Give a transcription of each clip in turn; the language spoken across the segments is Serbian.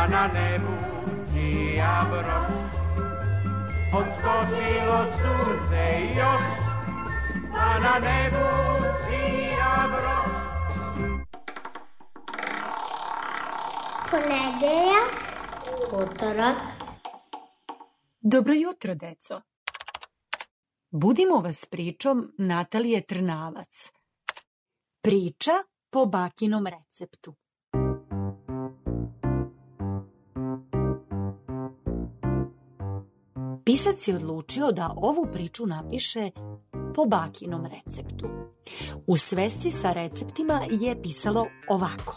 pa na nebu sija broš. Odskočilo sunce još, pa na nebu sija broš. Ponedeljak, utorak. Dobro jutro, deco. Budimo vas pričom Natalije Trnavac. Priča po bakinom receptu. Pisac je odlučio da ovu priču napiše po bakinom receptu. U svesci sa receptima je pisalo ovako.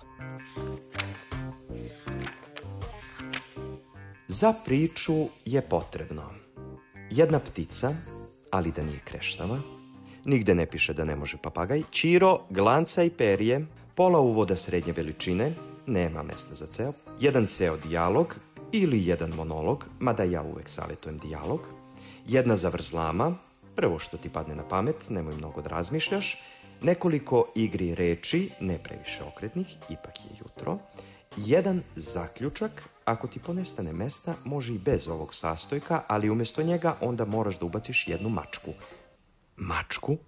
Za priču je potrebno jedna ptica, ali da nije kreštava, nigde ne piše da ne može papagaj, ćiro, glanca i perje, pola uvoda srednje veličine, nema mesta za ceo, jedan ceo dijalog ili jedan monolog, mada ja uvek savjetujem dijalog, jedna zavrzlama, prvo što ti padne na pamet, nemoj mnogo da razmišljaš, nekoliko igri reči, ne previše okretnih, ipak je jutro, jedan zaključak, ako ti ponestane mesta, može i bez ovog sastojka, ali umjesto njega onda moraš da ubaciš jednu mačku. Mačku?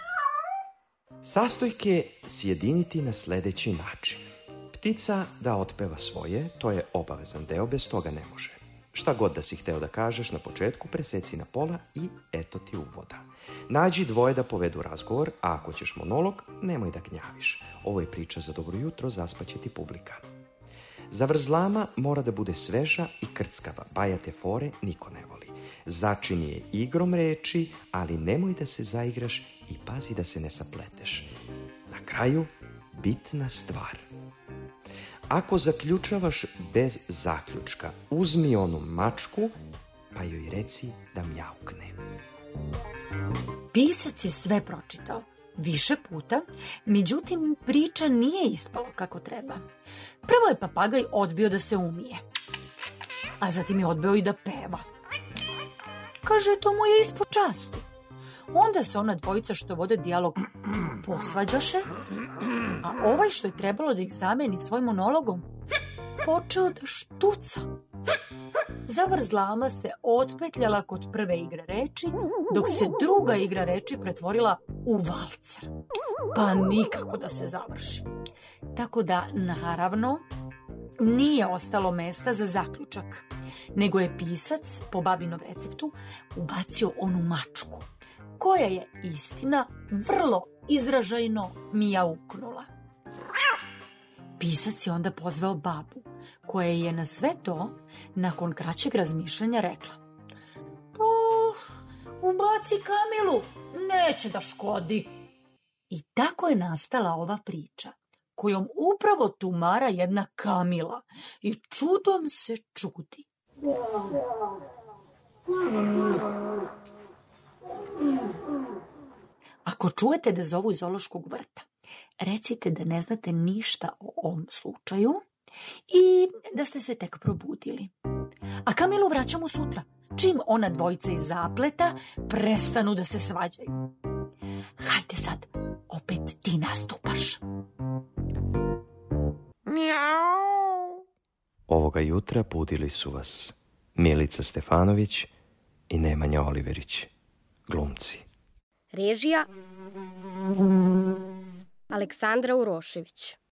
Sastojke sjediniti na sljedeći način. Ptica da otpeva svoje, to je obavezan deo, bez toga ne može. Šta god da si hteo da kažeš na početku, preseci na pola i eto ti uvoda. Nađi dvoje da povedu razgovor, a ako ćeš monolog, nemoj da gnjaviš. Ovo je priča za dobro jutro, zaspaće ti publika. Zavrzlama mora da bude sveža i krckava, bajate fore niko ne voli. Začini je igrom reči, ali nemoj da se zaigraš i pazi da se ne sapleteš. Na kraju, bitna stvar. Ako zaključavaš bez zaključka, uzmi onu mačku, pa joj reci da mjaukne. Pisac je sve pročitao, više puta, međutim priča nije ispala kako treba. Prvo je papagaj odbio da se umije, a zatim je odbio i da peva. Kaže, to mu je ispod časti. Onda se ona dvojica što vode dijalog posvađaše, a ovaj što je trebalo da ih zameni svojim monologom počeo da štuca. Zavrzlama se otpetljala kod prve igre reči, dok se druga igra reči pretvorila u valcer. Pa nikako da se završi. Tako da, naravno, nije ostalo mesta za zaključak, nego je pisac po babinom receptu ubacio onu mačku, koja je, istina, vrlo izražajno mijauknula. Pisac je onda pozvao babu, koja je na sve to, nakon kraćeg razmišljanja, rekla: ubaci Kamilu, neće da škodi. I tako je nastala ova priča, kojom upravo tumara jedna Kamila i čudom se čudi. Ako čujete da zovu iz zoološkog vrta, recite da ne znate ništa o ovom slučaju i da ste se tek probudili. A Kamilu vraćamo sutra, čim ona dvojica iz zapleta prestanu da se svađaju. Hajde sad, opet ti nastupaš. Mjau. Ovoga jutra budili su vas Milica Stefanović i Nemanja Oliverić, glumci. Režija Aleksandra Urošević.